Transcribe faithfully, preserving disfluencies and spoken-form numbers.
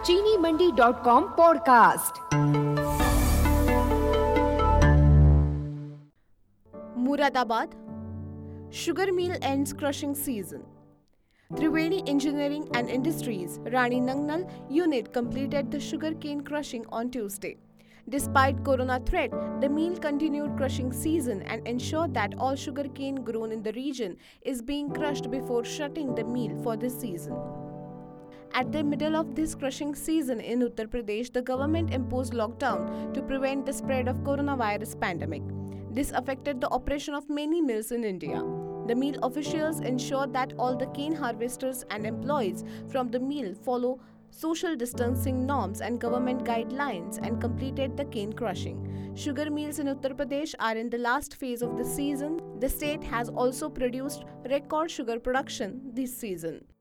चीनी Mandi dot com podcast. Muradabad, sugar mill ends crushing season. Triveni Engineering and Industries, Rani Nangnal unit completed the sugar cane crushing on Tuesday. Despite corona threat, the mill continued crushing season and ensured that all sugar cane grown in the region is being crushed before shutting the mill for this season. At the middle of this crushing season in Uttar Pradesh, the government imposed lockdown to prevent the spread of coronavirus pandemic. This affected the operation of many mills in India. The mill officials ensured that all the cane harvesters and employees from the mill follow social distancing norms and government guidelines and completed the cane crushing. Sugar mills in Uttar Pradesh are in the last phase of the season. The state has also produced record sugar production this season.